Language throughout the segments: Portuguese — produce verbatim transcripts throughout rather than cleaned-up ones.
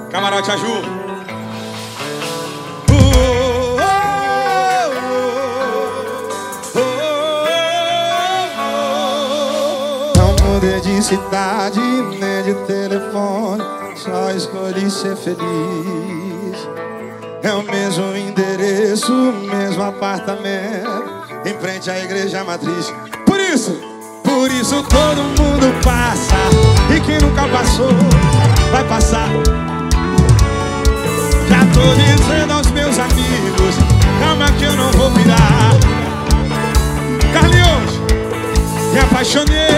Camarote Aju. Não mudei de cidade nem de telefone, só escolhi ser feliz. É o mesmo endereço, mesmo apartamento, em frente à igreja matriz. Por isso, por isso todo mundo passa, e quem nunca passou, vai passar. Já tô dizendo aos meus amigos, calma que eu não vou virar. Carlinhos, me apaixonei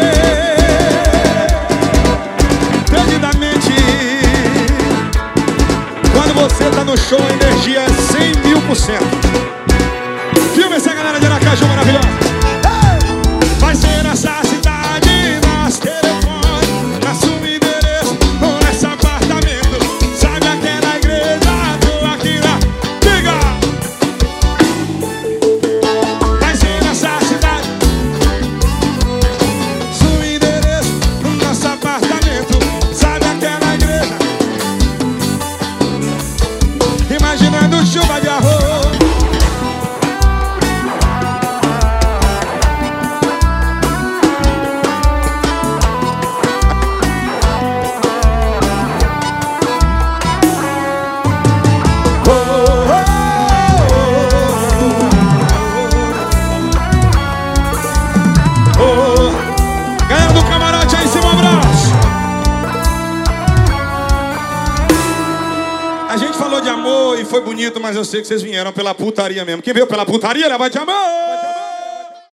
perdidamente. Quando você tá no show, a energia é cem mil por cento. Filma essa galera de Aracaju maravilhosa. Vai ser nessa cidade, nosso telefone, nosso endereço, ou nesse apartamento. Sabe aquela igreja, tô aqui lá, diga! Vai ser nessa cidade, nosso endereço, nosso apartamento. Sabe aquela igreja, imaginando chuva de arroz. Galera do camarote aí, cima, um abraço. A gente falou de amor e foi bonito, mas eu sei que vocês vieram pela putaria mesmo. Quem veio pela putaria, leva de amor.